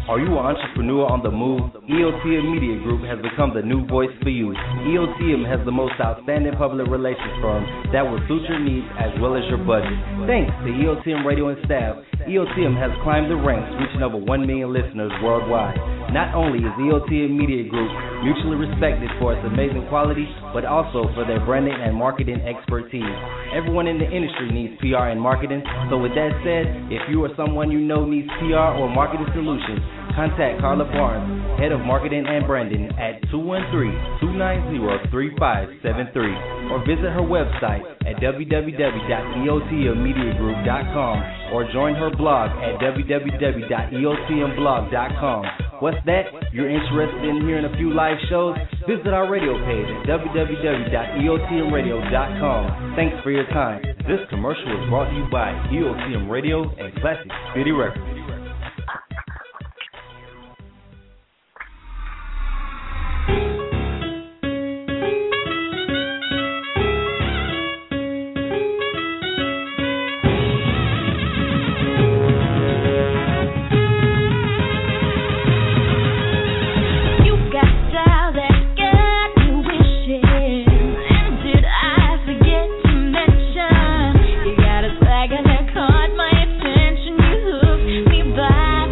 Are you an entrepreneur on the move? EOTM Media Group has become the new voice for you. EOTM has the most outstanding public relations firm that will suit your needs as well as your budget. Thanks to EOTM Radio and staff, EOTM has climbed the ranks, reaching over 1 million listeners worldwide. Not only is EOTM Media Group mutually respected for its amazing quality, but also for their branding and marketing expertise. Everyone in the industry needs PR and marketing, so with that said, if you or someone you know needs PR or marketing solutions, contact Carla Barnes, Head of Marketing and Branding at 213-290-3573 or visit her website at www.eotmmediagroup.com or join her blog at www.eotmblog.com. What's that? You're interested in hearing a few live shows? Visit our radio page at www.eotmradio.com. Thanks for your time. This commercial is brought to you by EOTM Radio and Classic City Records. Caught my attention, you hooked me by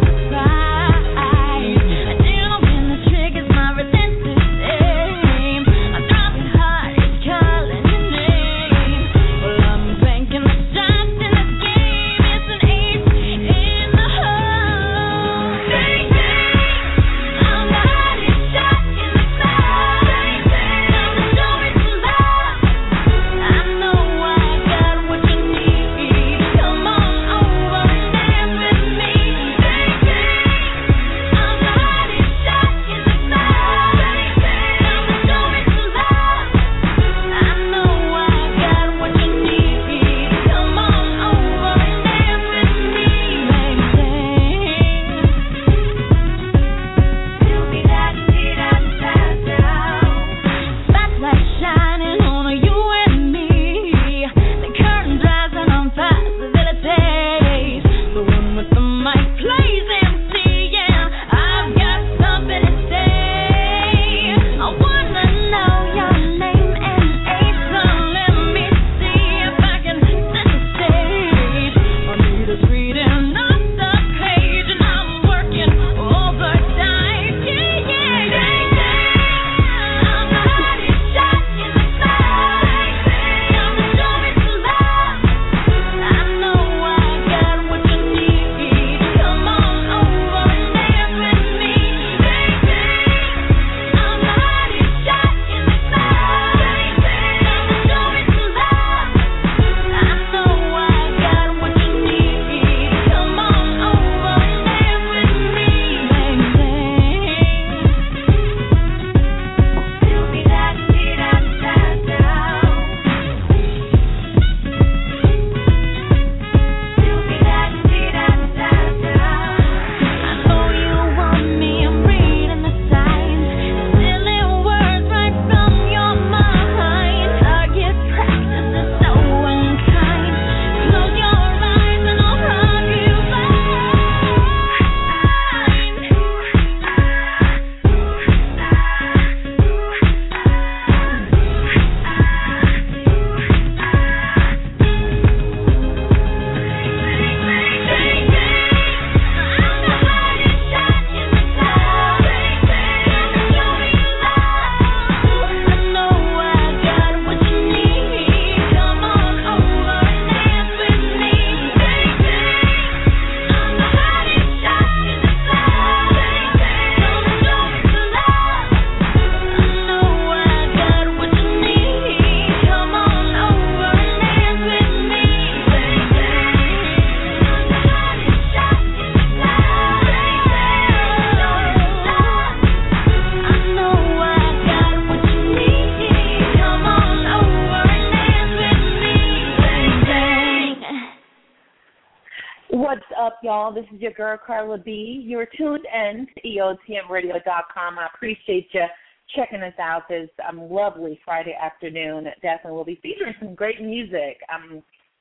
What's up, y'all? This is your girl, Carla B. You're tuned in to EOTMradio.com. I appreciate you checking us out this lovely Friday afternoon. Definitely will be featuring some great music.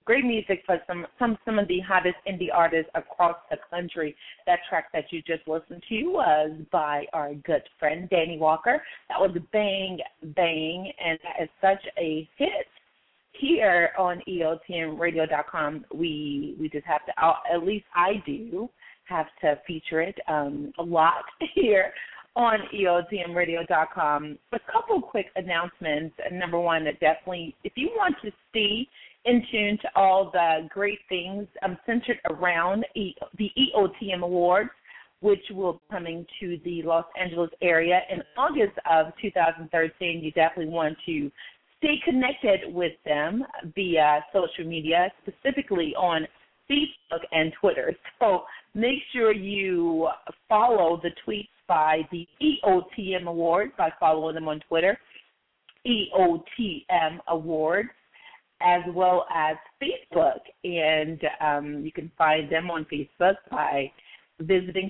great music for some of the hottest indie artists across the country. That track that you just listened to was by our good friend Danny Walker. That was Bang Bang, and that is such a hit here on EOTMRadio.com. We just have to, at least I do, have to feature it a lot here on EOTMRadio.com. A couple quick announcements. Number one, definitely, if you want to stay in tune to all the great things centered around the EOTM Awards, which will be coming to the Los Angeles area in August of 2013, you definitely want to stay connected with them via social media, specifically on Facebook and Twitter. So make sure you follow the tweets by the EOTM Awards by following them on Twitter, EOTM Awards, as well as Facebook. And you can find them on Facebook by visiting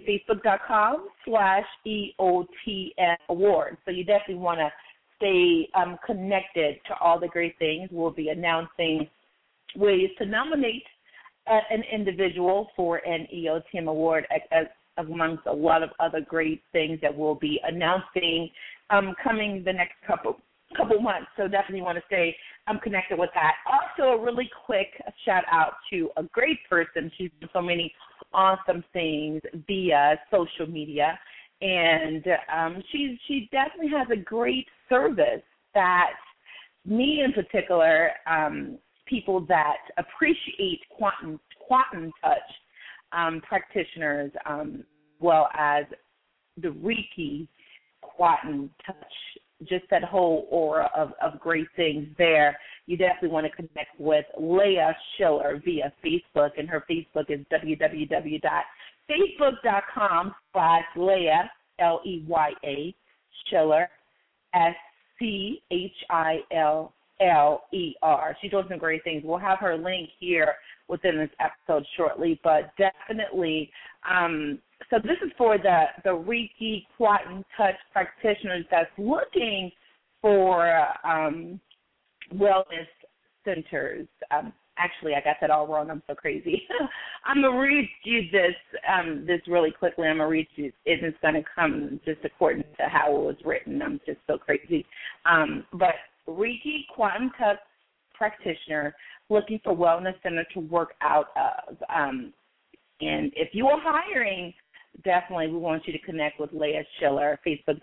facebook.com/EOTM Awards. So you definitely want to stay connected to all the great things. We'll be announcing ways to nominate an individual for an EOTM award, as amongst a lot of other great things that we'll be announcing coming the next couple months. So definitely want to stay connected with that. Also, a really quick shout out to a great person. She's done so many awesome things via social media, and she definitely has a great service that me in particular, people that appreciate quantum touch practitioners, well as the Reiki quantum touch, just that whole aura of great things there. You definitely want to connect with Leah Schiller via Facebook, and her Facebook is www.facebook.com/Leah, Leya, Schiller, SCHILLER. She's doing some great things. We'll have her link here within this episode shortly, but definitely. So this is for the Reiki Quantum Touch practitioners that's looking for wellness centers. Actually, I got that all wrong. I'm so crazy. I'm going to read you this really quickly. I'm going to read you. It's going to come just according to how it was written. I'm just so crazy. But Reiki Quantum Touch practitioner looking for wellness center to work out of. And if you are hiring, definitely we want you to connect with Leah Schiller,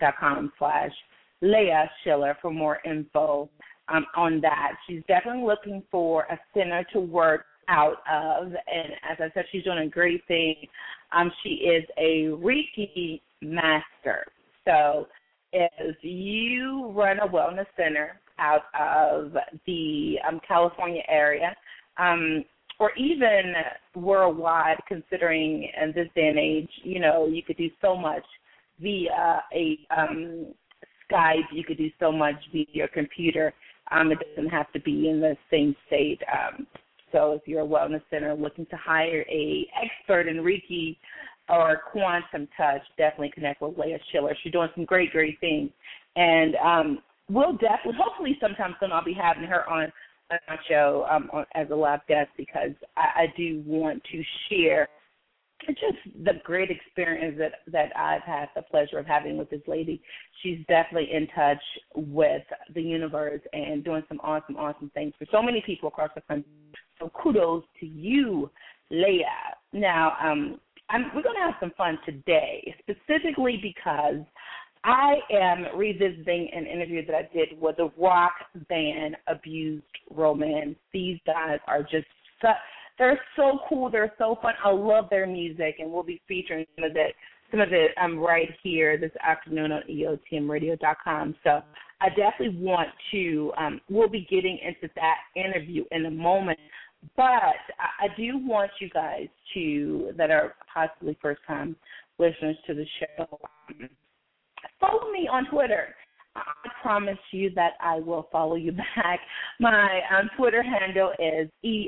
facebook.com/Leah Schiller for more info on that. She's definitely looking for a center to work out of, and as I said, she's doing a great thing. She is a Reiki master. So if you run a wellness center out of the California area, or even worldwide, considering in this day and age, you know, you could do so much via a Skype, you could do so much via your computer. It doesn't have to be in the same state. So if you're a wellness center looking to hire a expert in Reiki or quantum touch, definitely connect with Leah Schiller. She's doing some great, great things. And we'll definitely, hopefully sometime soon I'll be having her on my show as a live guest, because I do want to share just the great experience that I've had the pleasure of having with this lady. She's definitely in touch with the universe and doing some awesome, awesome things for so many people across the country. So kudos to you, Leah. Now, we're going to have some fun today, specifically because I am revisiting an interview that I did with the rock band Abused Romance. These guys are just they're so cool. They're so fun. I love their music, and we'll be featuring some of it right here this afternoon on EOTMRadio.com. So I definitely want to, we'll be getting into that interview in a moment. But I do want you guys that are possibly first-time listeners to the show, follow me on Twitter. I promise you that I will follow you back. My Twitter handle is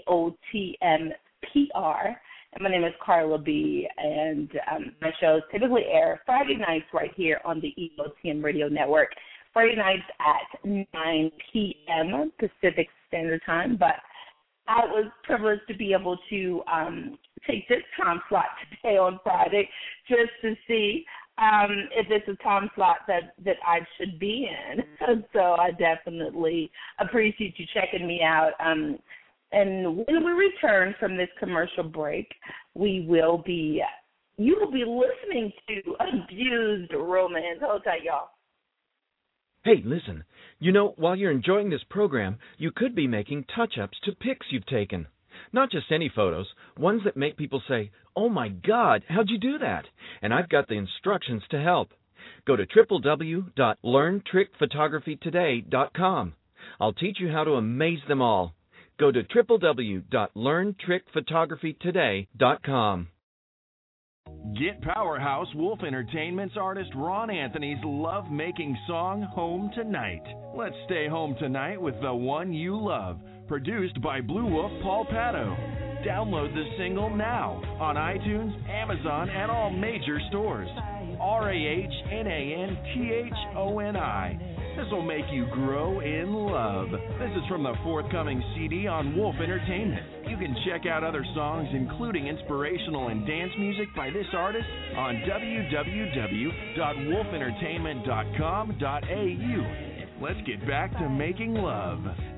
EOTMPR, and my name is Carla B, and my shows typically air Friday nights right here on the EOTM Radio Network, Friday nights at 9 p.m. Pacific Standard Time, but I was privileged to be able to take this time slot today on Friday just to see if it's a time slot that I should be in. And so I definitely appreciate you checking me out. And when we return from this commercial break, you will be listening to Abused Romance. Hold tight, y'all. Hey, listen. You know, while you're enjoying this program, you could be making touch-ups to pics you've taken. Not just any photos, ones that make people say, "Oh my God, how'd you do that?" And I've got the instructions to help. Go to www.learntrickphotographytoday.com. I'll teach you how to amaze them all. Go to www.learntrickphotographytoday.com. Get Powerhouse Wolf Entertainment's artist Ron Anthony's love-making song Home Tonight. Let's stay home tonight with the one you love. Produced by Blue Wolf Paul Pato. Download the single now on iTunes, Amazon, and all major stores. RAHNANTHONI. This will make you grow in love. This is from the forthcoming CD on Wolf Entertainment. You can check out other songs, including inspirational and dance music by this artist, on www.wolfentertainment.com.au. Let's get back to making love.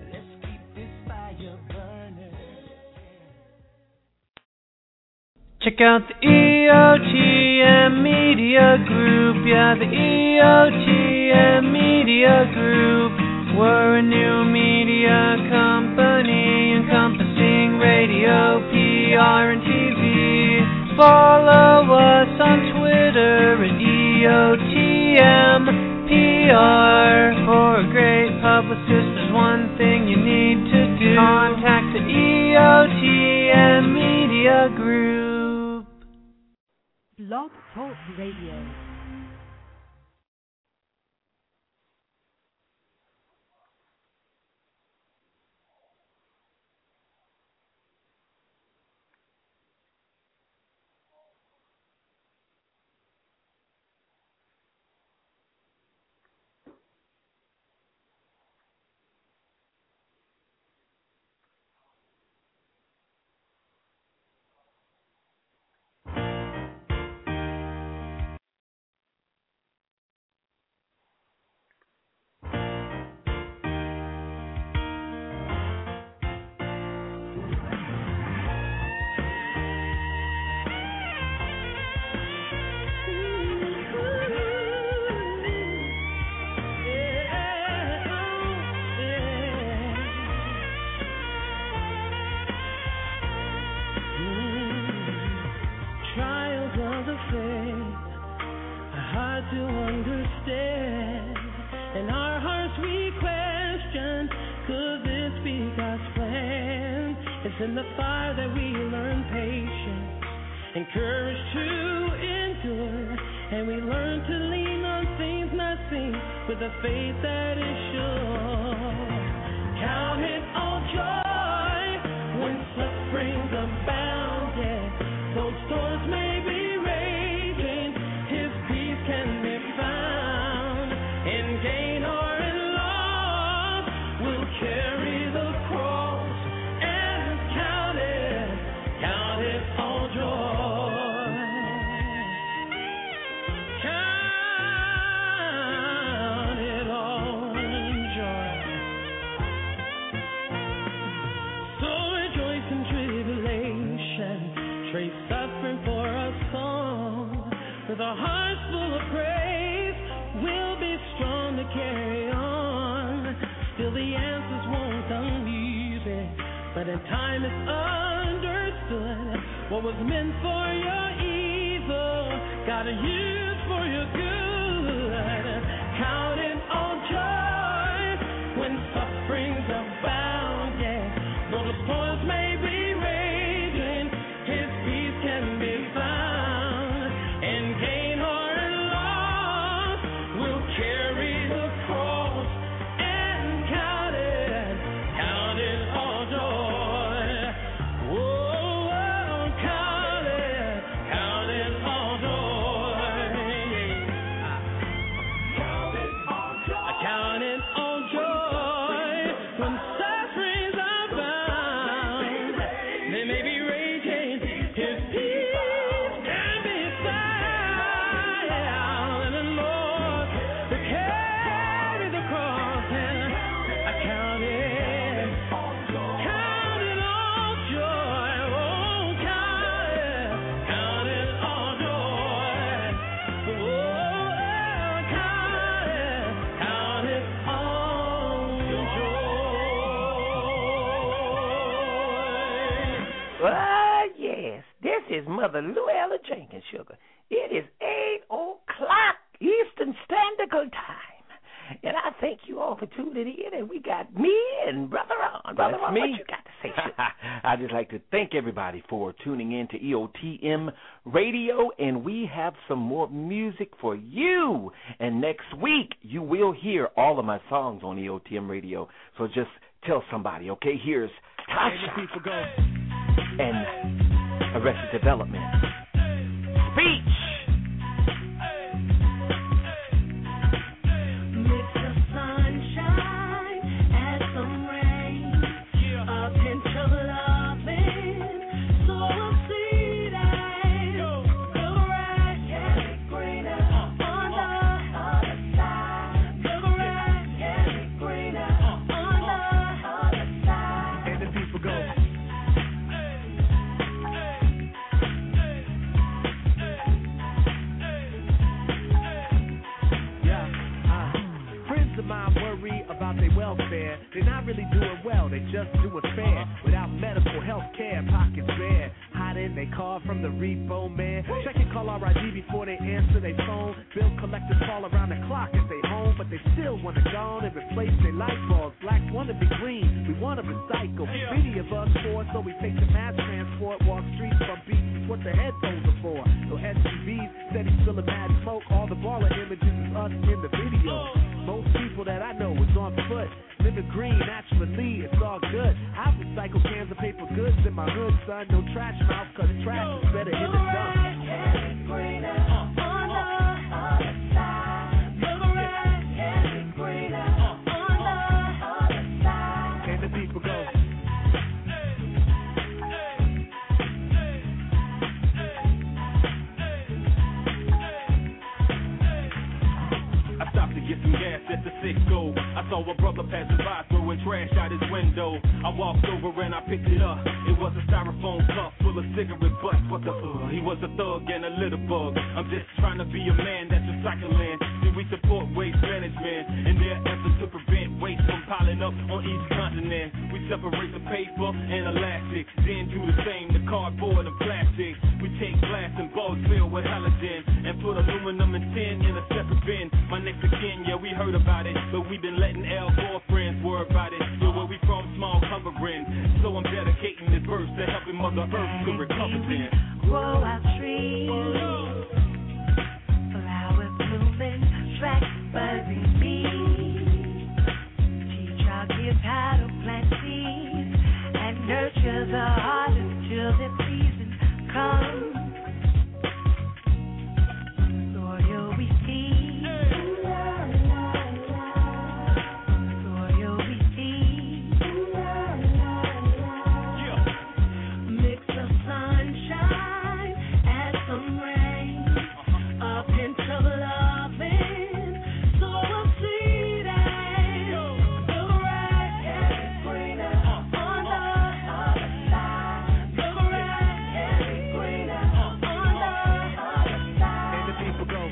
Check out the EOTM Media Group, yeah, the EOTM Media Group. We're a new media company encompassing radio, PR, and TV. Follow us on Twitter at EOTM PR. For a great publicist, there's one thing you need to do. Contact the EOTM Media Group. Blog Talk Radio. In the fire that we learn patience and courage to endure, and we learn to lean on things not seen with a faith that is sure. Count it all joy when sufferings abound, yeah. Though storms may be raging, His peace can be found. In gain or in loss, we'll carry the cross. With our hearts full of praise, we'll be strong to carry on. Still the answers won't come easy, but in time it's understood. What was meant for your evil, gotta use for your good. Count it all joy when sufferings abound, yeah. Though the storms may be raging, His peace can be found. Yes, this is Mother Luella Jenkins, sugar. It is 8 o'clock Eastern Standard Time. And I thank you all for tuning in. And we got me and Brother Ron. Brother Ron, what you got to say, sugar? I'd just like to thank everybody for tuning in to EOTM Radio. And we have some more music for you. And next week, you will hear all of my songs on EOTM Radio. So just tell somebody, okay? Here's Tasha and Arrested Development. Speech. Mix the sunshine and some rain, a pinch of loving, so we'll see that the grass can be greener on the other side. The grass can be greener on the other side. And the people go. Friends of mine worry about their welfare. They're not really doing well, they just doing fair. Without medical health care, pockets bare. Hiding they call from the repo man. Checking call RID before they answer their phone. Bill collectors call around the clock if they home, but they still want to go on and replace their light bulbs. Blacks want to be green, we want to recycle. Many of us poor, so we take the mass transport. Walk streets from beats, what the headphones are for. So SUVs, steady spilling mad smoke. All the baller images is us in the video. Most people that I know is on foot, living green naturally, it's all good. I recycle cans of paper goods in my hood, son. No trash mouth, cause trash is better in the dump. And the people go. I stopped to get some gas at the Cisco. I saw a brother passing by throwing trash out his window. I walked over and I picked it up. It was a styrofoam cup full of cigarette butts. What the He was a thug and a little bug. I'm just trying to be a man that's recycling. See, we support waste management and their efforts to prevent waste from piling up on each continent. We separate the paper and elastic, then do the same to cardboard and plastic. We take glass and balls filled with halogen and put aluminum and tin in a separate bin. My next of kin, yeah, we heard about it, but we've been letting Al Gore friends worry about it. Yo, where we from, small covering. So I'm dedicating this verse to helping Mother Earth to recover then. Grow our trees, flowers blooming, tracks buzzing bees. Teach our kids how to plant seeds and nurture the harvest till the season comes. Soil we feed, soil we feed. Mix the sunshine and some rain, a pinch of loving, so we'll see that the grass can be greener on the other side. The grass can be greener on the other side. And the people go.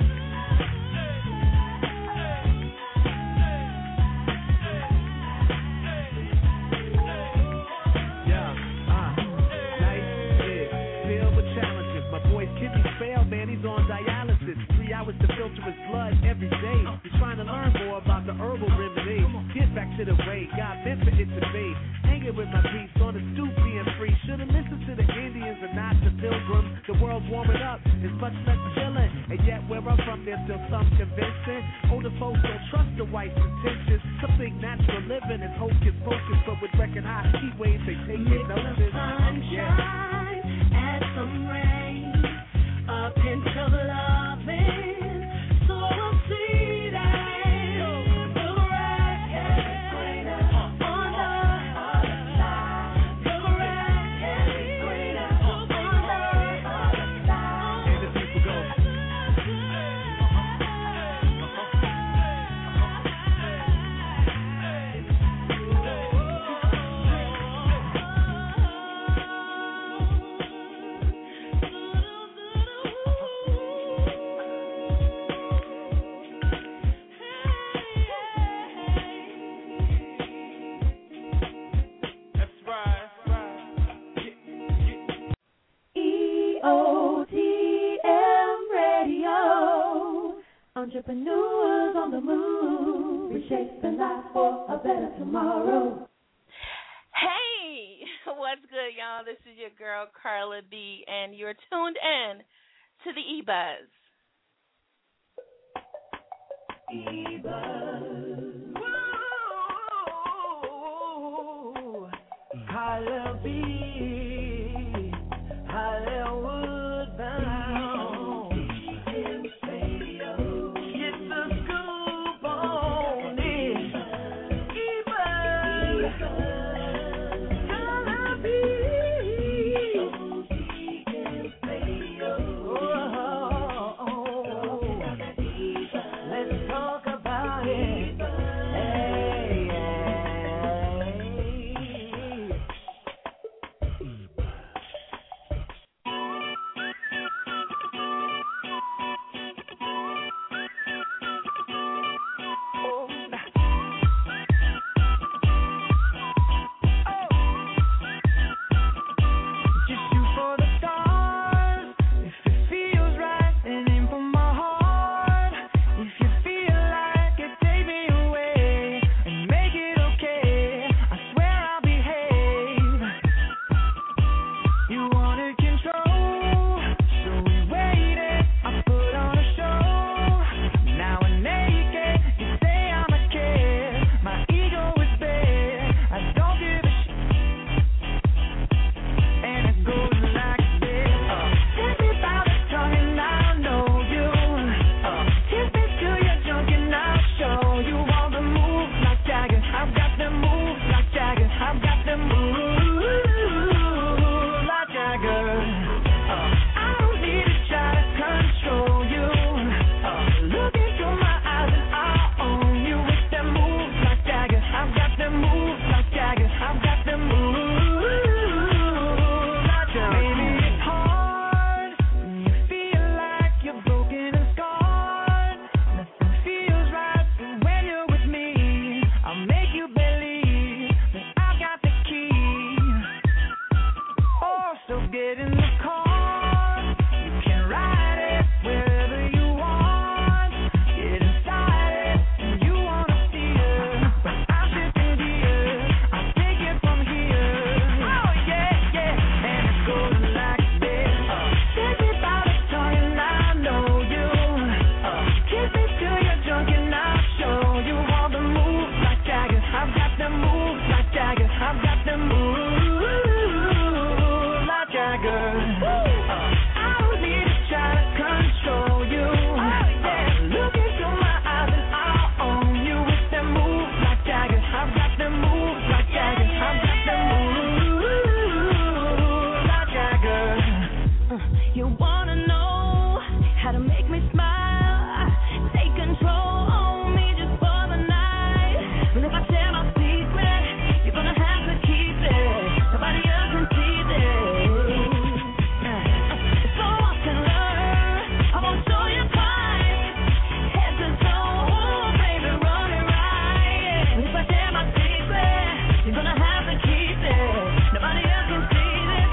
Filled with challenges. My boy's kidneys fail, man, he's on dialysis. 3 hours to filter his blood every day. He's trying to learn more about the herbal remedy. Get back to the way God meant for it to be. Hanging with my peeps on the stoop, being free. Should've listened to the Indians and not the pilgrims. The world's warming up, it's much less chilling. And yet where I'm from, there's still some convincing. Older folks don't trust the white's intentions. Some think natural living is hocus pocus, but with record high heat waves, they take it notice. Sunshine and some rain, a pinch of loving, so we'll see that the grass can be greener on the other side. The grass can be greener on the other side. And the people go. Entrepreneurs on the move, reshaping life for a better tomorrow. Hey, what's good, y'all? This is your girl, Carla B., and you're tuned in to the E-Buzz. E-Buzz. Woo! Carla B., Hollywood bound. Get the scoop on it. E-Buzz. Carla B. Let's talk about it. Hey, just shoot for the stars. If it feels right, then aim for my heart. If you feel like it, take me away and make it okay. I swear I'll behave. You wanted control, so we waited. I put on a show. Now I'm naked. You say I'm a kid. My ego is big. I don't give a shit. And it goes like this. Kiss me by the tongue and I'll know you. Kiss me till you're drunk and I'll show you all the moves like Jagger. I've got the moves like Jagger. I've got the moves like Jagger. I don't need to try to control you. Look into my eyes and I'll own you with them moves like Jagger. I've got the moves like Jagger. I've got the moves like Jagger. Maybe it's hard when you feel like you're broken and scarred. Nothing feels right, but when you're with me, I'll make you believe that I've got the key. Oh, so get in the car. You can ride it wherever you want. Get inside it and you wanna see it. But I'm shifting gears. I'll take it from here. Oh yeah, yeah. And it goes like this. Take me by the tongue and I know you. Kiss me till you're drunk and I'll show you all the moves like Jagger. I've got the moves like Jagger. I've got the moves like Jagger. I don't need to try to control you. Look into my eyes and I'll own you with them moves like Jagger. I've got the moves like Jagger. I've got the moves like Jagger. You wanna know how to make me smile? Take control on me just for the night. But if I share my secret, you're gonna have to keep it. Nobody else can see this. So I can learn. I won't show you twice. Head to toe, baby, run it right. But if I share my secret, you're gonna have to keep it. Nobody else can see this.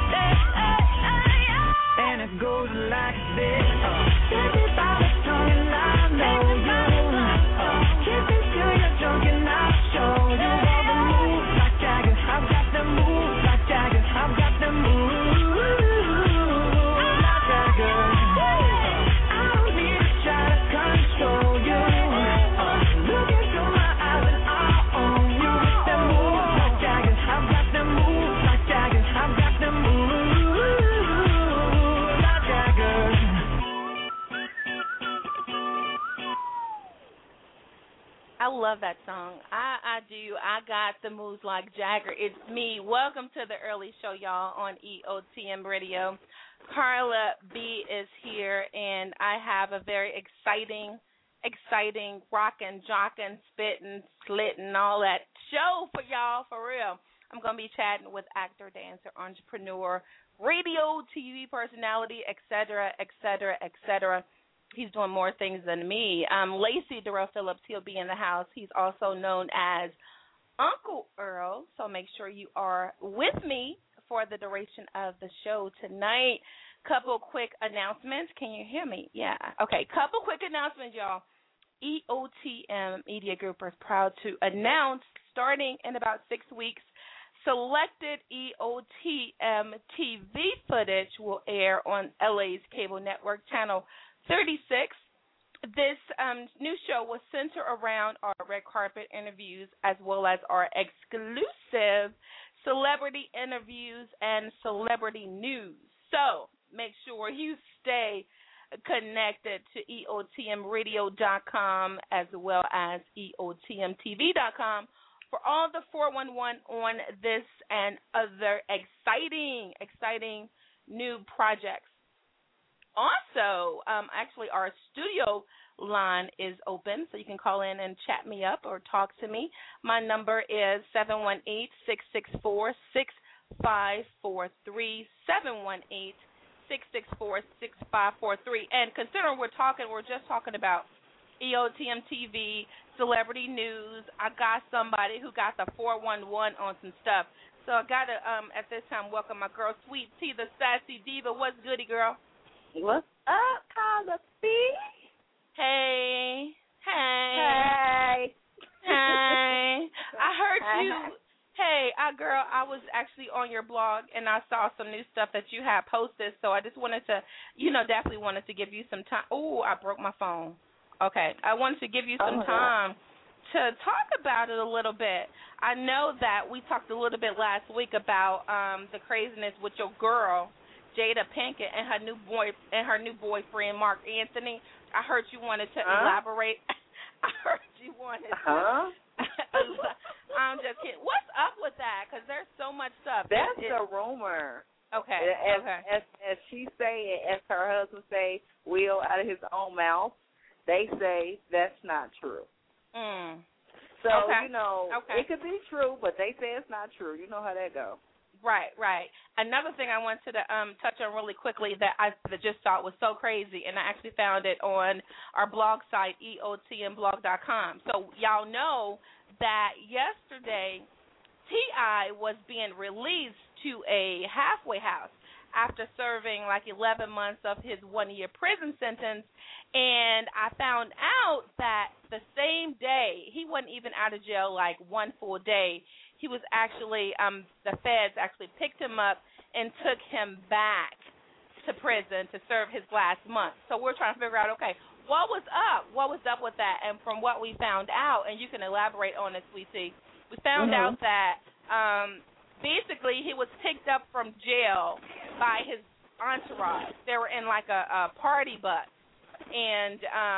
And it goes like this. Take me by the tongue and I know you. Kiss me till you're drunk and I'll show you all the moves like Jagger. I've got the moves like Jagger. I've got the moves like Jagger. I don't need to try to control you. Look into my eyes and I'll own you with the moves like Jagger. I've got the moves like Jagger. I've got the moves like Jagger. I love that song. I do. I got the moves like Jagger. It's me. Welcome to the early show, y'all, on EOTM Radio. Carla B is here, and I have a very exciting, rockin', jockin', spittin', slittin', all that show for y'all, for real. I'm going to be chatting with actor, dancer, entrepreneur, radio, TV personality, etc., etc., etc. He's doing more things than me. Lacey Darrell Phillips, he'll be in the house. He's also known as Uncle Earl, so make sure you are with me for the duration of the show tonight. Couple quick announcements. Can you hear me? Yeah. Okay, couple quick announcements, y'all. EOTM Media Group is proud to announce, starting in about 6 weeks, selected EOTM TV footage will air on LA's cable network, Channel 36. This new show will center around our red carpet interviews as well as our exclusive celebrity interviews and celebrity news. So make sure you stay connected to EOTMradio.com as well as EOTMTV.com for all the 411 on this and other exciting new projects. Also, actually, our studio line is open, so you can call in and chat me up or talk to me. My number is 718-664-6543, 718-664-6543. And considering we're just talking about EOTM TV, celebrity news, I got somebody who got the 411 on some stuff. So I got to, at this time, welcome my girl, Sweet Tea, the Sassy Diva. What's goody, girl? What's up, Carla B? Hey. Hey. I heard you. Hey, girl, I was actually on your blog, and I saw some new stuff that you had posted, so I just wanted to, definitely wanted to give you some time. Oh, I broke my phone. Okay. I wanted to give you some time to talk about it a little bit. I know that we talked a little bit last week about the craziness with your girl, Jada Pinkett, and her new boyfriend, Mark Anthony. I heard you wanted to elaborate. I heard you wanted to. I'm just kidding. What's up with that? Because there's so much stuff. That's a rumor. Okay. As she say, as her husband say, Will, out of his own mouth, they say that's not true. So, it could be true, but they say it's not true. You know how that goes. Right. Another thing I wanted to touch on really quickly that I just thought was so crazy, and I actually found it on our blog site, EOTMblog.com. So y'all know that yesterday T.I. was being released to a halfway house after serving like 11 months of his 1-year prison sentence, and I found out that the same day, he wasn't even out of jail like one full day, he was actually, the feds actually picked him up and took him back to prison to serve his last month. So we're trying to figure out, okay, what was up? What was up with that? And from what we found out, and you can elaborate on this, Sweetie, we found out that basically he was picked up from jail by his entourage. They were in like a party bus. And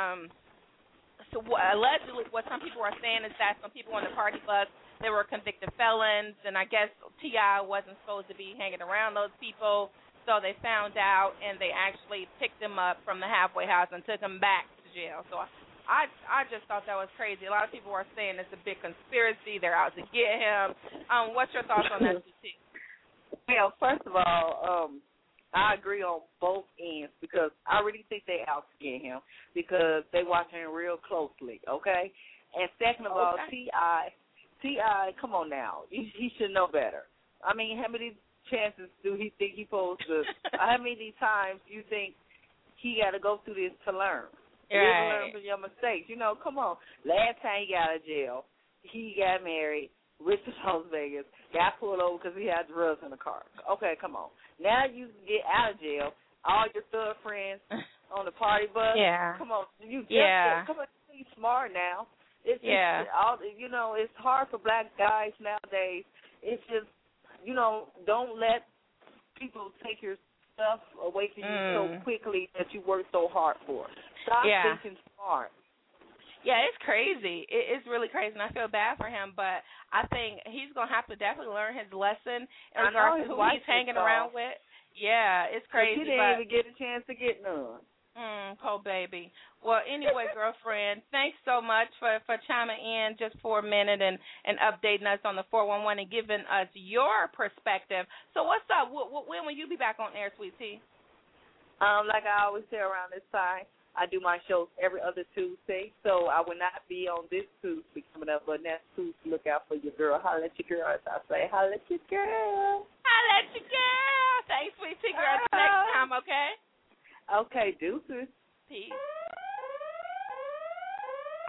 so allegedly what some people are saying is that some people on the party bus, they were convicted felons, and I guess T.I. wasn't supposed to be hanging around those people, so they found out, and they actually picked him up from the halfway house and took him back to jail. So I just thought that was crazy. A lot of people are saying it's a big conspiracy. They're out to get him. What's your thoughts on that, T.T.? Well, first of all, I agree on both ends because I really think they out to get him because they watching him real closely, okay? And second of all, T.I., come on now. He should know better. I mean, how many chances do he think he's supposed to, how many times do you think he got to go through this to learn? Right. Learn from your mistakes. Come on. Last time he got out of jail, he got married, went to Las Vegas, got pulled over because he had drugs in the car. Okay, come on. Now you get out of jail, all your thug friends on the party bus. Yeah. Come on. Come on, be smart now. It's hard for black guys nowadays. It's just, don't let people take your stuff away from you so quickly that you work so hard for. Stop thinking smart. Yeah, it's crazy. It's really crazy, and I feel bad for him, but I think he's going to have to definitely learn his lesson in regards to who he's hanging around with. Yeah, it's crazy. He didn't even get a chance to get none. Poor baby. Well, anyway, girlfriend, thanks so much for chiming in just for a minute and updating us on the 411 and giving us your perspective. So what's up? When will you be back on air, Sweet Tea? Like I always say around this time, I do my shows every other Tuesday, so I will not be on this Tuesday coming up, but next Tuesday, look out for your girl. Holla at your girl, as I say. Holla at your girl. Holla at your girl. Thanks, Sweet Tea, girl. Next time, okay? Okay, deuces. Peace.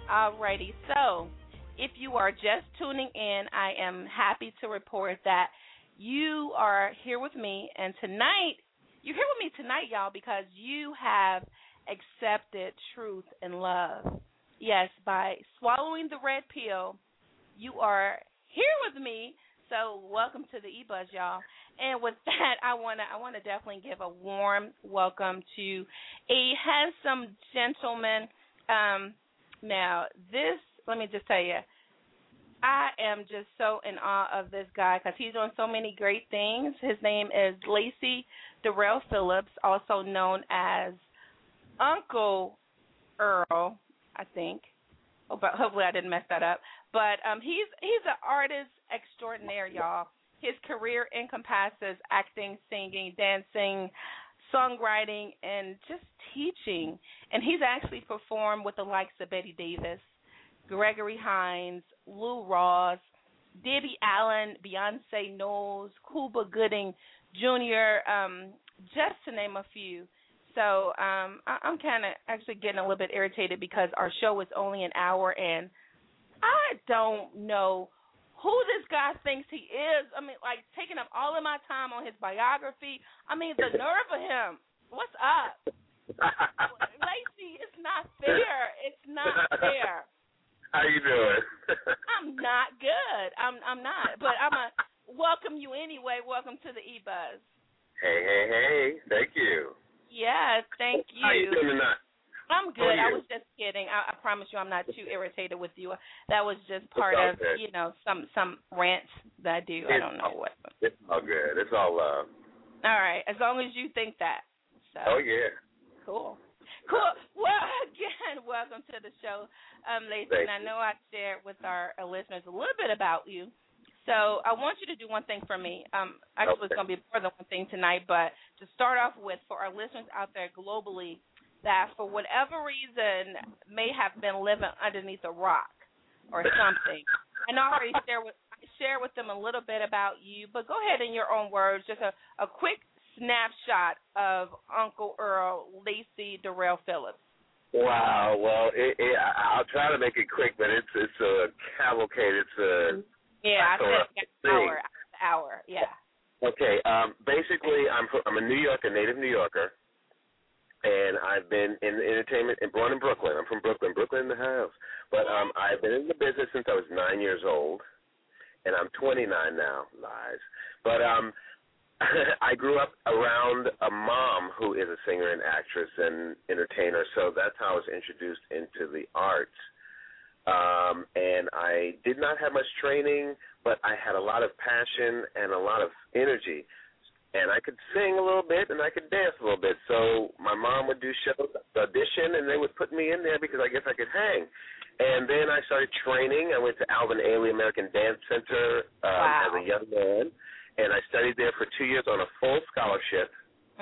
Alrighty, so if you are just tuning in, I am happy to report that you are here with me, and tonight, you're here with me tonight, y'all, because you have accepted truth and love. Yes, by swallowing the red pill, you are here with me. So welcome to the E-Buzz, y'all. And with that, I wanna definitely give a warm welcome to a handsome gentleman. Now, let me just tell you, I am just so in awe of this guy because he's doing so many great things. His name is Lacy Darrell Phillips, also known as Uncle Earl, I think. Hopefully I didn't mess that up. But he's an artist extraordinaire, y'all. His career encompasses acting, singing, dancing, songwriting, and just teaching. And he's actually performed with the likes of Betty Davis, Gregory Hines, Lou Rawls, Debbie Allen, Beyonce Knowles, Cuba Gooding Jr., just to name a few. So I'm kind of actually getting a little bit irritated because our show is only an hour, and I don't know who this guy thinks he is. I mean, like, taking up all of my time on his biography. I mean, the nerve of him. What's up? Lacy, it's not fair. It's not fair. How you doing? I'm not good. I'm not. But I'm going to welcome you anyway. Welcome to the E-Buzz. Hey. Thank you. Yes, thank you. How you doing tonight? I'm good. I was just kidding. I promise you I'm not too irritated with you. That was just part of, some rants that I do. I don't know what. It's all good. It's all love. All right, as long as you think that. So. Oh, yeah. Cool. Well, again, welcome to the show, Lacy. And I know I shared with our listeners a little bit about you. So I want you to do one thing for me. Actually, it's going to be more than one thing tonight, but to start off with, for our listeners out there globally that for whatever reason may have been living underneath a rock or something, and I already share with them a little bit about you, but go ahead in your own words, just a quick snapshot of Uncle Earl, Lacy Darrell Phillips. Wow. Well, I'll try to make it quick, but it's a cavalcade. It's a I said hour. Yeah. Okay. Basically, I'm a native New Yorker, and I've been in entertainment and born in Brooklyn. I'm from Brooklyn in the house. But I've been in the business since I was 9 years old, and I'm 29 now. Lies. But I grew up around a mom who is a singer and actress and entertainer, so that's how I was introduced into the arts. And I did not have much training, but I had a lot of passion and a lot of energy. And I could sing a little bit and I could dance a little bit. So my mom would do shows, audition, and they would put me in there because I guess I could hang. And then I started training. I went to Alvin Ailey American Dance Center as a young man. And I studied there for 2 years on a full scholarship.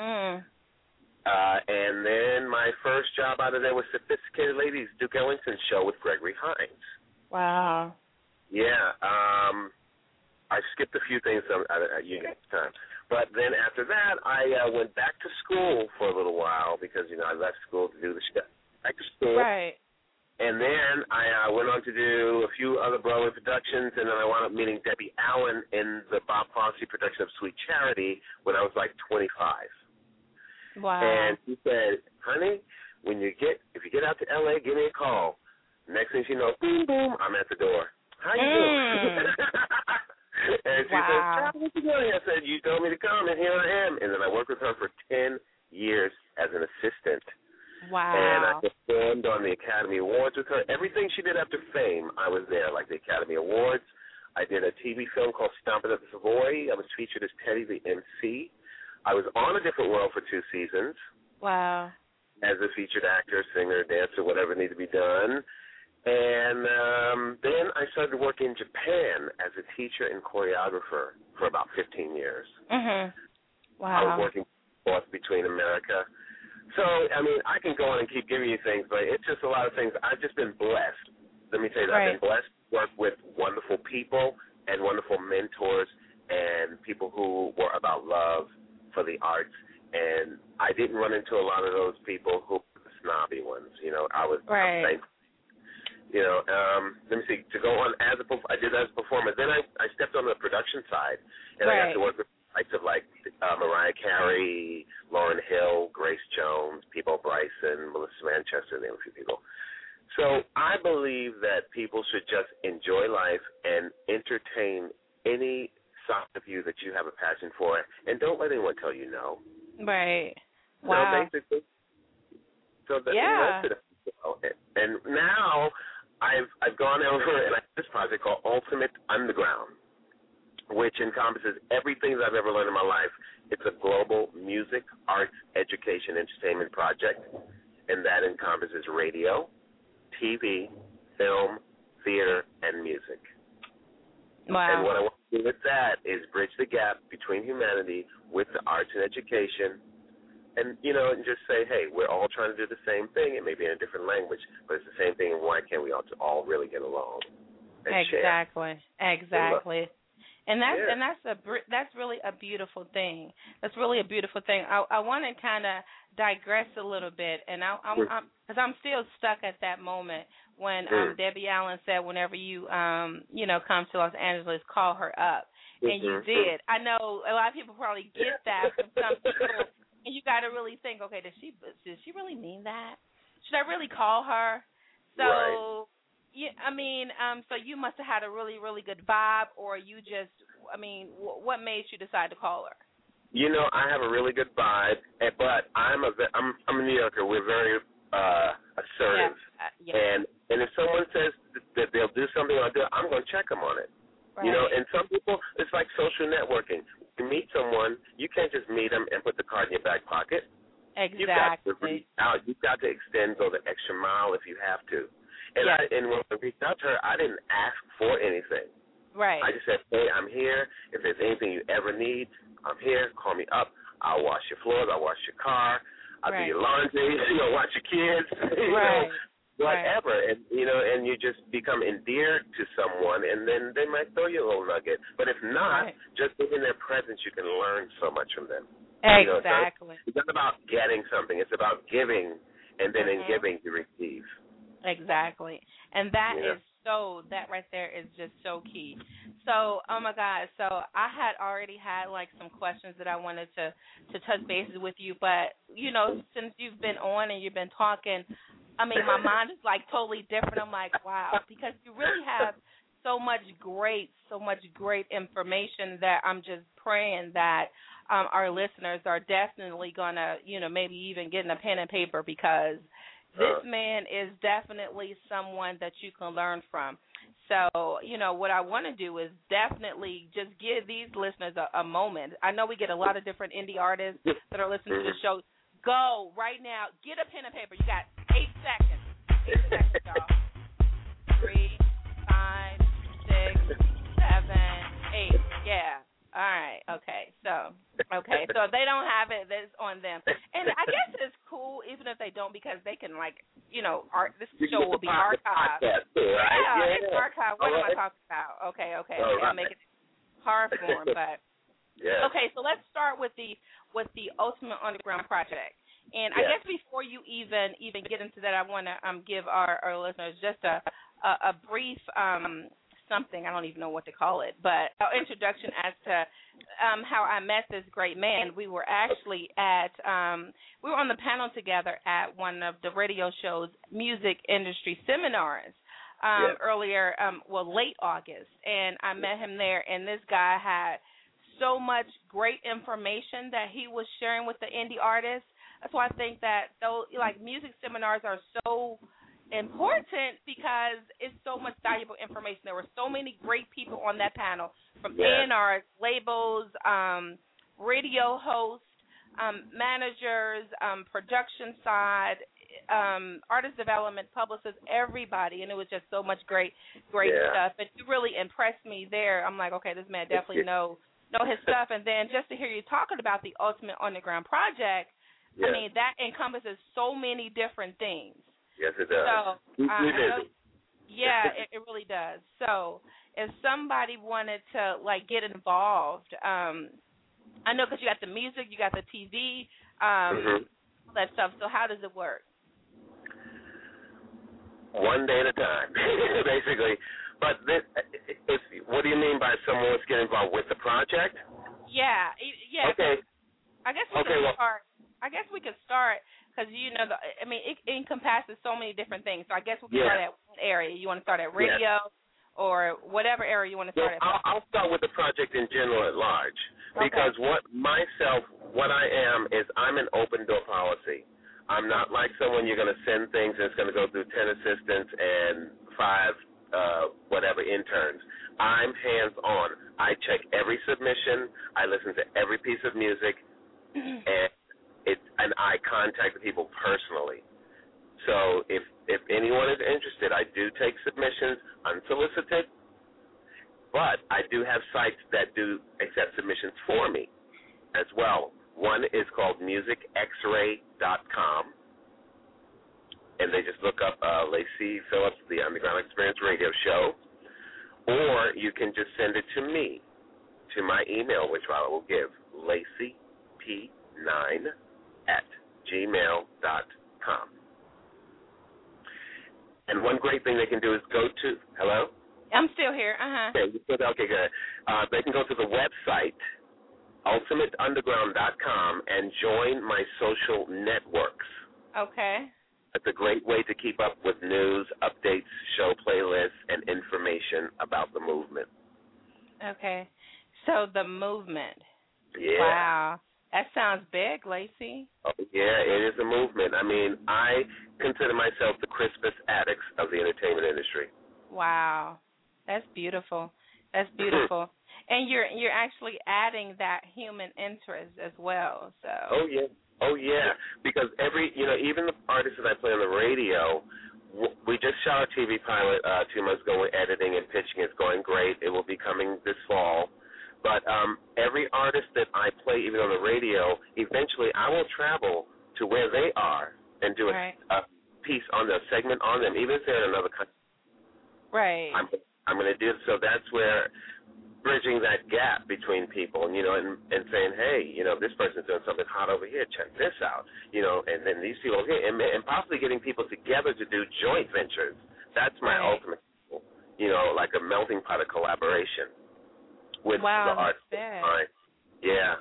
And then my first job out of there was Sophisticated Ladies, Duke Ellington show with Gregory Hines. Wow. Yeah. I skipped a few things. You got time. But then after that, I went back to school for a little while because, I left school to do the show. Back to school. Right. And then I went on to do a few other Broadway productions, and then I wound up meeting Debbie Allen in the Bob Fosse production of Sweet Charity when I was like 25. Wow. And she said, honey, if you get out to L.A., give me a call. Next thing you know, boom, boom, I'm at the door. How you doing? And she said, Charlie, what you doing? I said, you told me to come, and here I am. And then I worked with her for 10 years as an assistant. Wow. And I performed on the Academy Awards with her. Everything she did after Fame, I was there, like the Academy Awards. I did a TV film called Stompin' at the Savoy. I was featured as Teddy the MC. I was on A Different World for 2 seasons. Wow. As a featured actor, singer, dancer, whatever needed to be done. And then I started to work in Japan as a teacher and choreographer for about 15 years. Mm-hmm. Wow. I was working both between America. So, I can go on and keep giving you things, but it's just a lot of things. I've just been blessed. Let me tell you that. I've been blessed to work with wonderful people and wonderful mentors and people who were about love for the arts. And I didn't run into a lot of those people who were the snobby ones. I was thankful. let me see. To go on I did that as a performer. Then I stepped on the production side, and I got to work with likes of like Mariah Carey, Lauryn Hill, Grace Jones, Peabo Bryson, Melissa Manchester, name a few people. So I believe that people should just enjoy life and entertain any side of you that you have a passion for, and don't let anyone tell you no. Right. Wow. So basically, and now I've gone over and I have this project called Ultimate Underground, which encompasses everything that I've ever learned in my life. It's a global music, arts, education, entertainment project, and that encompasses radio, TV, film, theater, and music. Wow. And what I want to do with that is bridge the gap between humanity with the arts and education, and just say, hey, we're all trying to do the same thing. It may be in a different language, but it's the same thing, and why can't we all really get along and share? Exactly. And that's really a beautiful thing. That's really a beautiful thing. I want to kind of digress a little bit, and because I'm still stuck at that moment when Debbie Allen said, whenever you come to Los Angeles, call her up, and you did. I know a lot of people probably get that from some people, and you got to really think, okay, did she really mean that? Should I really call her? So. Right. Yeah, so you must have had a really, really good vibe, or you just, what made you decide to call her? I have a really good vibe, but I'm a New Yorker. We're very assertive, and if someone says that they'll do something, I'm going to check them on it. Right. And some people, it's like social networking. You meet someone, you can't just meet them and put the card in your back pocket. Exactly. You've got to reach out. You've got to go the extra mile if you have to. And when I reached out to her, I didn't ask for anything. Right. I just said, hey, I'm here. If there's anything you ever need, I'm here. Call me up. I'll wash your floors. I'll wash your car. I'll do your laundry. Watch your kids. Whatever. And and you just become endeared to someone, and then they might throw you a little nugget. But if not, just in their presence, you can learn so much from them. Exactly. It's not about getting something. It's about giving, and then in giving you receive. Exactly. And that right there is just so key. So, oh my God, so I had already had like some questions that I wanted to touch bases with you, but since you've been on and you've been talking, my mind is like totally different. I'm like, wow, because you really have so much great information that I'm just praying that our listeners are definitely gonna, maybe even getting a pen and paper, because this man is definitely someone that you can learn from. So, what I want to do is definitely just give these listeners a moment. I know we get a lot of different indie artists that are listening to the show. Go right now. Get a pen and paper. You got 8 seconds. 8 seconds, y'all. 3, 5, 6, 7, 8. Yeah. All right. Okay. So if they don't have it, that's on them. And I guess it's cool even if they don't, because they can this show will be archived. It's archived. What am I talking about? Okay. I'll make it hard for them, but okay. So let's start with the Ultimate Underground project. And I guess before you even get into that, I want to give our listeners just a brief something, I don't even know what to call it, but our introduction as to how I met this great man. We were actually we were on the panel together at one of the radio show's music industry seminars earlier, late August, and I met him there, and this guy had so much great information that he was sharing with the indie artists. That's why I think that music seminars are so important, because it's so much valuable information. There were so many great people on that panel, from A&Rs, labels, radio hosts, managers, production side, artist development, publicists, everybody, and it was just so much great stuff. And you really impressed me there. I'm like, okay, this man definitely know his stuff. And then just to hear you talking about the Ultimate Underground project, that encompasses so many different things. Yes, it does. So, it really does. So, if somebody wanted to get involved, I know because you got the music, you got the TV, all that stuff. So, how does it work? one day at a time, basically. But what do you mean by someone wants to get involved with the project? Yeah. Okay. I guess we could start. I guess we could start because it encompasses so many different things. So I guess we can start at one area. You want to start at radio or whatever area you want to start at. I'll start with the project in general at large because what I am is I'm an open door policy. I'm not like someone you're going to send things and it's going to go through 10 assistants and 5 interns. I'm hands-on. I check every submission. I listen to every piece of music, and I contact the people personally. So if anyone is interested, I do take submissions unsolicited, but I do have sites that do accept submissions for me as well. One is called musicxray.com, and they just look up Lacey Phillips, the Underground Experience radio show, or you can just send it to me, to my email, which I will give, laceyp9@gmail.com. And one great thing they can do is go to, hello? I'm still here, Okay, good. They can go to the website, ultimateunderground.com, and join my social networks. Okay. It's a great way to keep up with news, updates, show playlists, and information about the movement. Okay. So the movement. Yeah. Wow. That sounds big, Lacey. Oh, yeah, it is a movement. I mean, I consider myself the Crispus Attucks of the entertainment industry. Wow. That's beautiful. That's beautiful. And you're actually adding that human interest as well. So. Oh yeah. Because even the artists that I play on the radio, we just shot a TV pilot 2 months ago. We're editing and pitching. It's going great. It will be coming this fall. But every artist that I play, even on the radio, eventually I will travel to where they are and do a piece on the segment on them, even if they're in another country. Right. I'm going to do it. So that's where bridging that gap between people, and saying, hey, this person's doing something hot over here. Check this out, and then these people here, and possibly getting people together to do joint ventures. That's my ultimate goal, like a melting pot of collaboration with the artists. Yeah.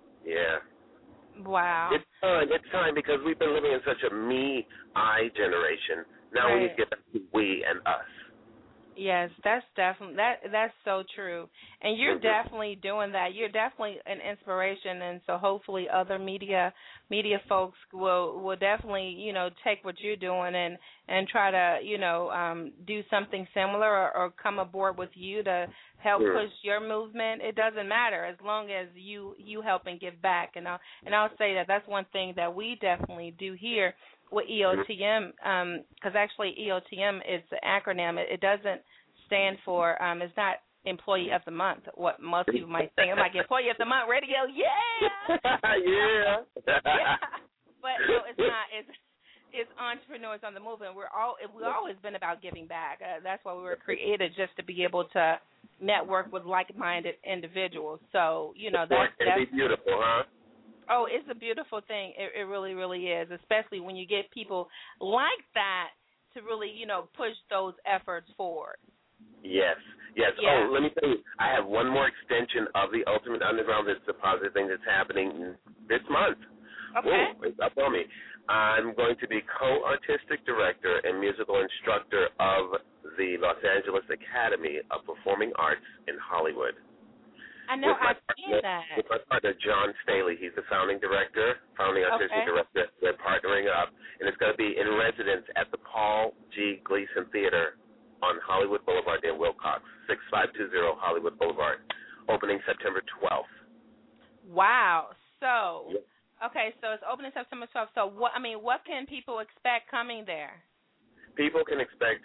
Wow. It's time because we've been living in such a me-I generation. Now we need to get back to we and us. Yes, that's definitely that's so true. And you're definitely doing that. You're definitely an inspiration, and so hopefully other media folks will definitely, take what you're doing and try to, do something similar or come aboard with you to help push your movement. It doesn't matter as long as you help and give back. And I'll say that's one thing that we definitely do here with EOTM, because actually EOTM is the acronym. It doesn't stand for, it's not Employee of the Month, what most people might think. I'm like, Employee of the Month radio, yeah! Yeah. But no, it's not. It's Entrepreneurs on the Move, and we've always been about giving back. That's why we were created, just to be able to network with like-minded individuals. So, that's beautiful, huh? Oh, it's a beautiful thing. It really, really is, especially when you get people like that to really, push those efforts forward. Yes. Yeah. Oh, let me tell you, I have one more extension of the Ultimate Underground. It's a positive thing that's happening this month. Okay. Whoa, it's up on me. I'm going to be co-artistic director and musical instructor of the Los Angeles Academy of Performing Arts in Hollywood. I know, I've seen that. With my partner, John Staley. He's the founding artistic director. We're partnering up, and it's going to be in residence at the Paul G. Gleason Theater on Hollywood Boulevard near Wilcox, 6520 Hollywood Boulevard, opening September 12th. Wow. So, okay, so it's opening September 12th. So, what can people expect coming there? People can expect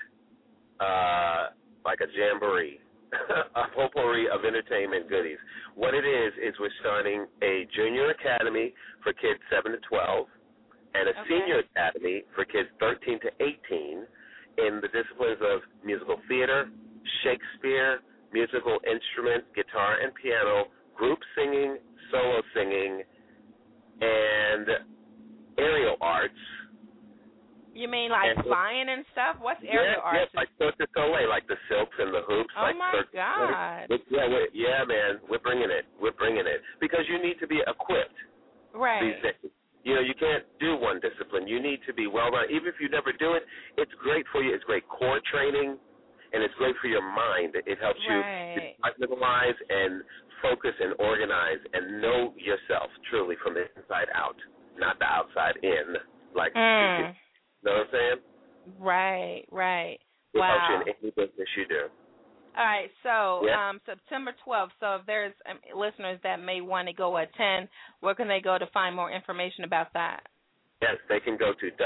like a jamboree. A potpourri of entertainment goodies. What it is we're starting a junior academy for kids 7 to 12 and a senior academy for kids 13 to 18 in the disciplines of musical theater, Shakespeare, musical instruments, guitar and piano, group singing, solo singing, and aerial arts, You mean like flying and stuff? What's aerial art? Yeah, like Cirque du Soleil, like the silks and the hoops. Oh, like my God. Yeah, man, we're bringing it. Because you need to be equipped right. these days. You know, you can't do one discipline. You need to be well-rounded. Even if you never do it, it's great for you. It's great core training, and it's great for your mind. It helps you compartmentalize and focus and organize and know yourself truly from the inside out, not the outside in. Like, you know what I'm saying? Right. It helps you in any business you do. All right, so September 12th, so if there's listeners that may want to go attend, where can they go to find more information about that? Yes, they can go to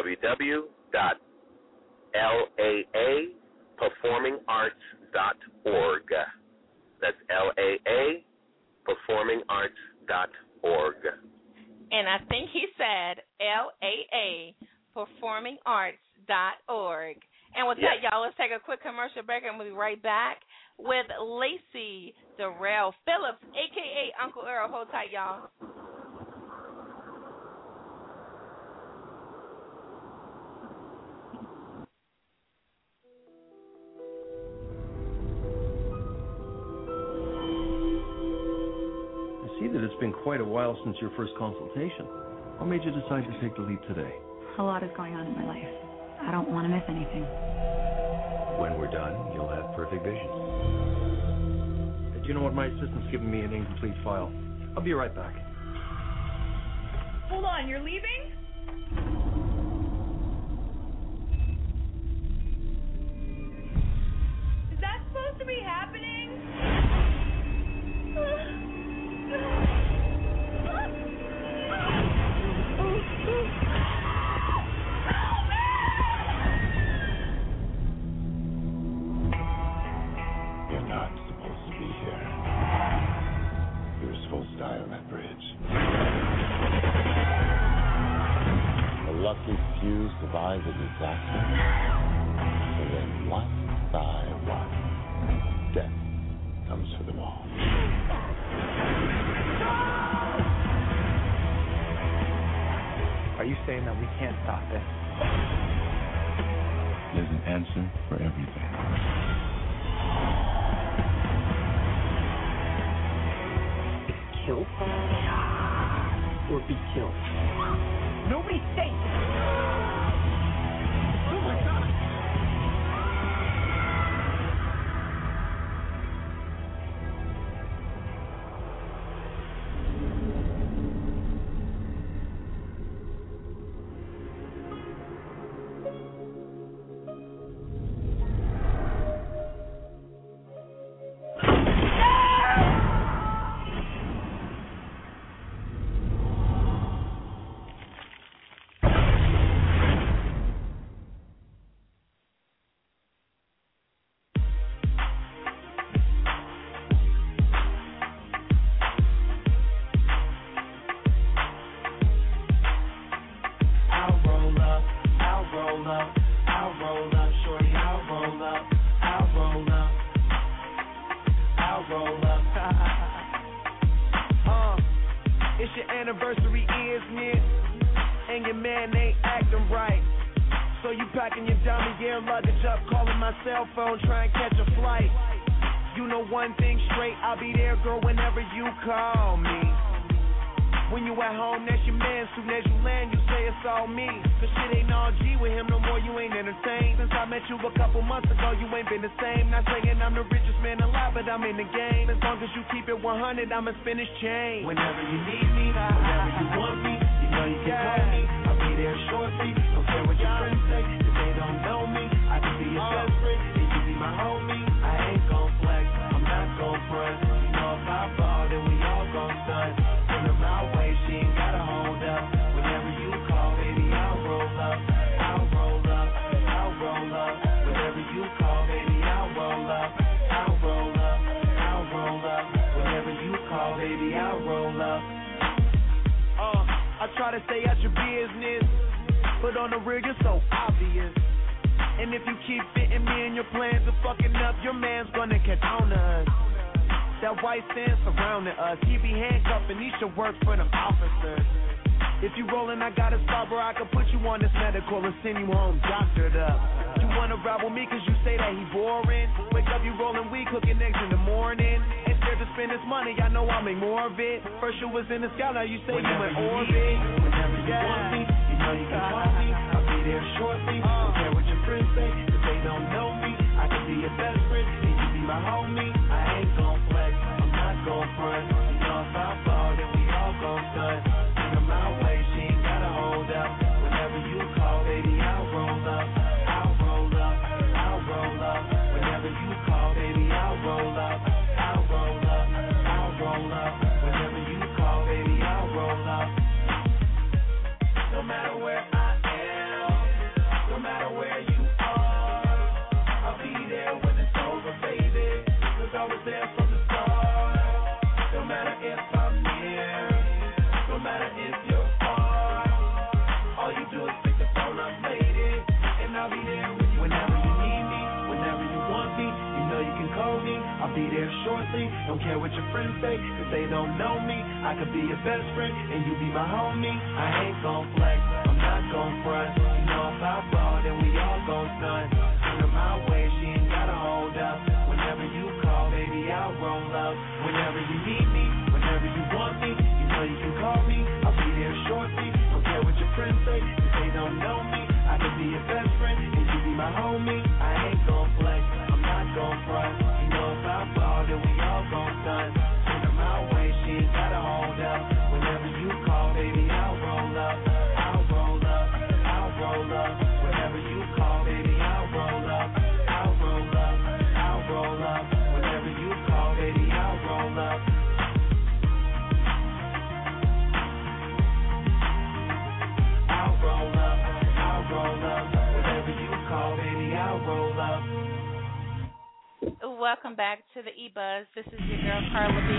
www.laaperformingarts.org. That's laaperformingarts.org. And I think he said laaperformingarts.org. And with that, y'all, let's take a quick commercial break, and we'll be right back with Lacey Darrell Phillips, a.k.a. Uncle Earl. Hold tight, y'all. I see that it's been quite a while since your first consultation. What made you decide to take the leap today? A lot is going on in my life. I don't want to miss anything. When we're done, you'll have perfect vision. Do you know what? My assistant's giving me an incomplete file. I'll be right back. Hold on, you're leaving? Is that supposed to be happening? Few survive the disaster, and then one by one, death comes for them all. Are you saying that we can't stop this? There's an answer for everything. Kill or be killed. Nobody's safe. Oh my God. I'm a spinach chain. Whenever you need me, whenever you want me, you know you can call me. I'll be there shortly. Don't care what your friends say, if they don't know me. I can be your best friend, and you be my homie. I ain't gon' flex, I'm not gon' front. You know if I fall, then we all gon' stunt. Send her my way, she ain't gotta hold up. Whenever you call, baby, I'll roll up. I'll roll up, I'll roll up. Whenever you call, baby, I'll roll up. I'll roll up, I'll roll up. Baby, I'll roll up. I try to stay out your business, but on the real, you're so obvious. And if you keep fitting me in your plans of fucking up, your man's gonna catch on to us. That white sand surrounding us, he be handcuffed and he should work for them officers. If you rollin', I got a spot where I can put you on this medical and send you home doctored up. You wanna ride with me cause you say that he boring. Wake up, you rollin' weed, cooking eggs in the morning. Ain't scared to spend this money, I know I'll make more of it. First you was in the sky, now you say you in orbit. Whenever you want me, you know you can call me. I'll be there shortly. Don't care what your friends say, cause they don't know me. I can be your best friend, and you be my homie. I ain't gon' flex, I'm not gon' front. You know if I fall, then we all gon' stunt. Send her my way, she ain't gotta hold up. Whenever you call, baby, I'll roll up. I'll roll up, I'll roll up. Whenever you call, baby, I'll roll up. I'll roll up, I'll roll up. Whenever you call, baby, I'll roll up. No matter where I am, no matter where you are, I'll be there when it's over, baby. Cause I was there from the start. No matter if I'm near, no matter if you're far, all you do is pick the phone up, lady, and I'll be there with you whenever you need me, whenever you want me. You know you can call me, I'll be there shortly. Don't care what your friends say, cause they don't know me. I could be your best friend, and you be my homie. I ain't gon' flex, I'm not gon' front. You know if I fall, then we all gon' stunt. Send her my way, she ain't gotta hold up. Whenever you call, baby, I'll roll up. Whenever you need me, whenever you want me, you know you can call me. I'll be there shortly. Don't care what your friends say, cause they don't know me. I could be your best friend, and you be my homie. I ain't gon' flex, I'm not gon' front. You know if I fall, then we all gon' stunt. Send her my way, she ain't gotta hold up. Whenever you call, baby, I'll roll up. I'll roll up, I'll roll up. Whenever you call, baby, I'll roll up. I'll roll up, I'll roll up. Whenever you call, baby, I'll roll up. I'll roll up, I'll roll up. Whenever you call, baby, I'll roll up. Welcome back to the E-Buzz. This is your girl, Carla B.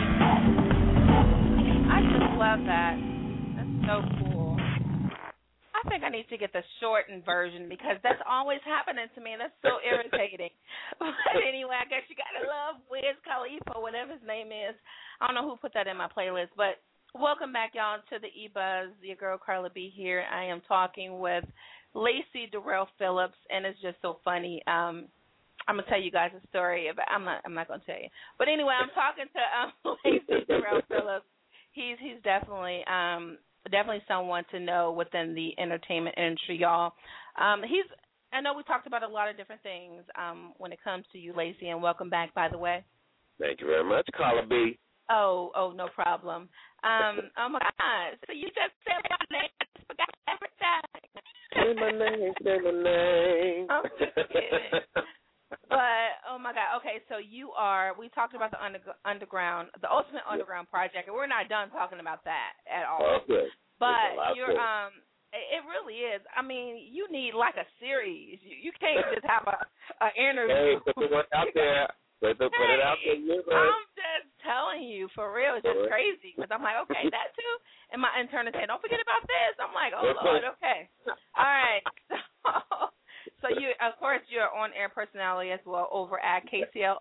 I just love that. That's so cool. I think I need to get the shortened version because that's always happening to me, and that's so irritating. But anyway, I guess you got to love Wiz Khalifa, whatever his name is. I don't know who put that in my playlist, but welcome back, y'all, to the E-Buzz. Your girl, Carla B. here. I am talking with Lacey Darrell Phillips, and it's just so funny. I'm gonna tell you guys a story, but I'm not gonna tell you. But anyway, I'm talking to Lacey Darrell Phillips. He's definitely someone to know within the entertainment industry, y'all. I know we talked about a lot of different things when it comes to you, Lacey, and welcome back, by the way. Thank you very much, Carla B. Oh, no problem. Oh my God! So you just said my name. I just forgot everything. Say my name. I'm just kidding. But, oh, my God. Okay, so we talked about the Underground, the Ultimate Underground Project, and we're not done talking about that at all. Okay. But it really is. I mean, you need like a series. You can't just have an interview. Hey, put the one out there. Put it out there. I'm just telling you, for real, it's just crazy. Because I'm like, okay, that too? And my intern is saying, don't forget about this. I'm like, oh, Lord, okay. All right. So you, of course, you're an on-air personality as well over at KCLA,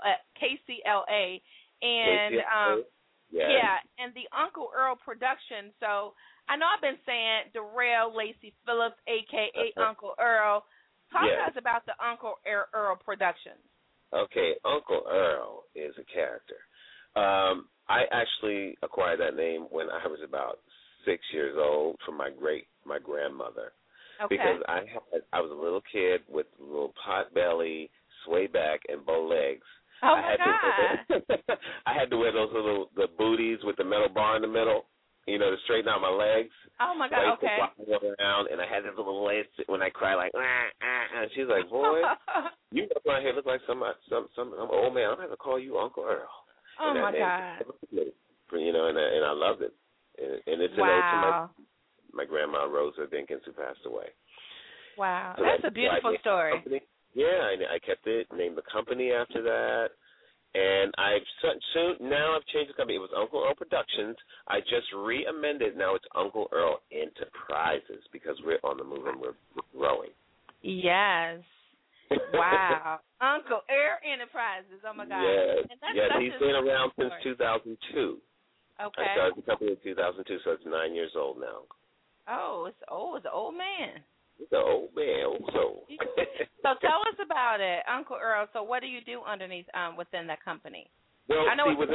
and and the Uncle Earl production. So I know I've been saying Darrell Lacey Phillips, aka Uncle Earl. Talk to us about the Uncle Earl Productions. Okay, Uncle Earl is a character. I actually acquired that name when I was about 6 years old from my grandmother. Okay. Because I was a little kid with a little pot belly, sway back, and bow legs. Oh my God! I had to wear those the booties with the metal bar in the middle, to straighten out my legs. Oh my God! So I used to walk around, and I had this little legs when I cry like, and she's like, "Boy, you look my hair look like some old man. I'm gonna have to call you Uncle Earl." Oh my God! And I loved it, and it's an ode to my grandma Rosa Dinkins, who passed away. Wow, so that's a beautiful story. Yeah, I kept it, named the company after that, and I've changed the company. It was Uncle Earl Productions. I just re-amended. Now it's Uncle Earl Enterprises because we're on the move and we're growing. Yes. Wow. Uncle Earl Enterprises. Oh my God. Yes. And he's been around since 2002. Okay. I started the company in 2002, so it's 9 years old now. Oh, it's an old man. He's an old man, old soul. So tell us about it, Uncle Earl. So what do you do underneath within that company? Well, I know see,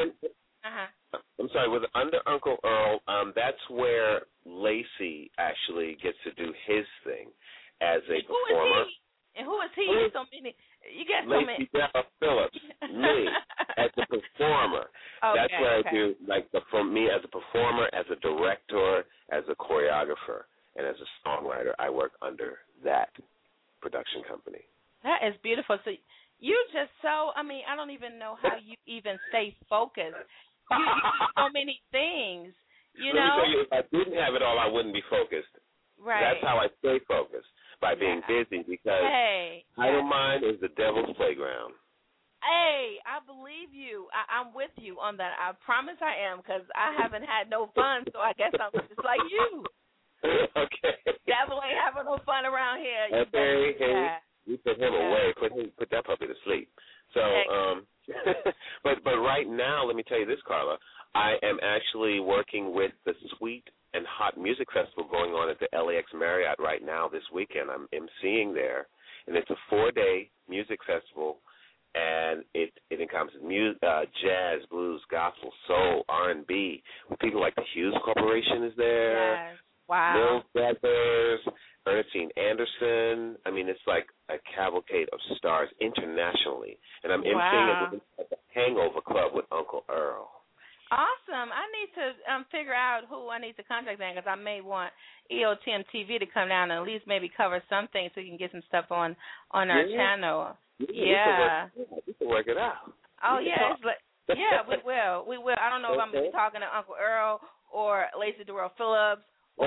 I'm sorry, with under Uncle Earl, that's where Lacey actually gets to do his thing as a performer. Who is he? And who is he? So many. You get so many. Lacey Bell Phillips, me as a performer. That's where I do, like, from me as a performer, as a director, as a choreographer, and as a songwriter. I work under that production company. That is beautiful. So you just I don't even know how you even stay focused. You do so many things, you know. Let me tell you, if I didn't have it all, I wouldn't be focused. Right. That's how I stay focused, by being busy, because idle mind is the devil's playground. Hey, I believe you. I'm with you on that. I promise I am, because I haven't had no fun, so I guess I'm just like you. Okay. Devil ain't having no fun around here. You put him away. Put that puppy to sleep. So, but right now, let me tell you this, Carla. I am actually working with the Sweet and Hot Music Festival going on at the LAX Marriott right now this weekend. I'm emceeing there, and it's a 4-day music festival, and it encompasses jazz, blues, gospel, soul, R&B. People like the Hughes Corporation is there. Yes. Wow. Mills Brothers, Ernestine Anderson. I mean, it's like a cavalcade of stars internationally. And I'm emceeing at the Hangover Club with Uncle Earl. Awesome. I need to figure out who I need to contact then, because I may want EOTM TV to come down and at least maybe cover some things so we can get some stuff on our channel. Yeah. We can work it out. Oh, yeah. We will. We will. I don't know if I'm going to be talking to Uncle Earl or Lacey Durrell Phillips. Or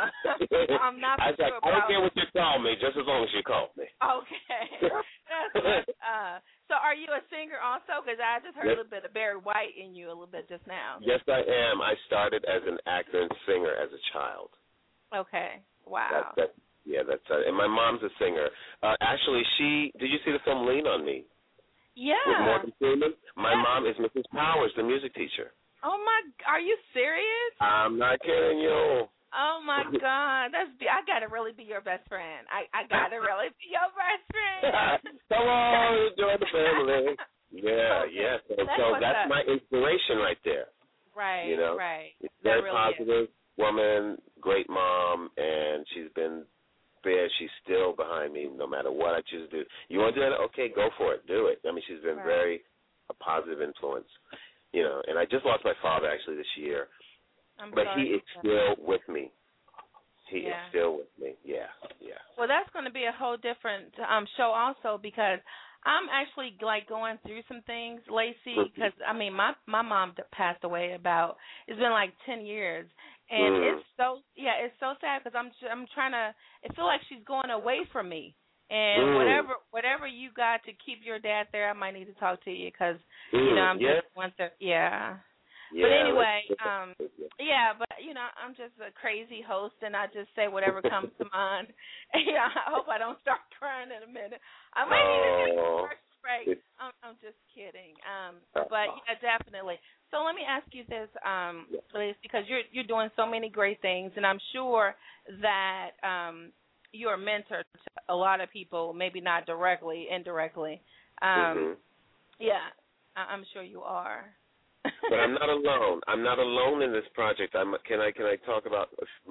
I'm not sure about. I don't care what you call me, just as long as you call me. Okay. That's good. So are you a singer also? Because I just heard a little bit of Barry White in you a little bit just now. Yes, I am. I started as an actor and singer as a child. Okay. Wow. And my mom's a singer. Actually, did you see the film Lean on Me? Yeah. With Morgan Freeman? My mom is Mrs. Powers, the music teacher. Oh, are you serious? I'm not kidding you. Oh, my God. I got to really be your best friend. I got to really be your best friend. Come on, join the family. Yeah, yeah. So that's my inspiration right there. Right, you know? Right. It's a very positive woman, great mom, and she's been there. She's still behind me no matter what I choose to do. You want to do that? Okay, go for it. Do it. I mean, she's been very a positive influence. You know, and I just lost my father actually this year. But he is still with me. He is still with me. Yeah. Well, that's going to be a whole different show also, because I'm actually like going through some things, Lacey, because I mean my mom passed away it's been like 10 years, and it's so sad because I'm trying to. It feels like she's going away from me. And whatever you got to keep your dad there, I might need to talk to you because I'm just once But anyway, but I'm just a crazy host, and I just say whatever comes to mind. I hope I don't start crying in a minute. I might need to take a first break. I'm just kidding. But yeah, definitely. So let me ask you this, please, because you're doing so many great things, and I'm sure that you're a mentor to a lot of people, maybe not directly, indirectly. Yeah, I'm sure you are. But I'm not alone. I'm not alone in this project. Can I talk about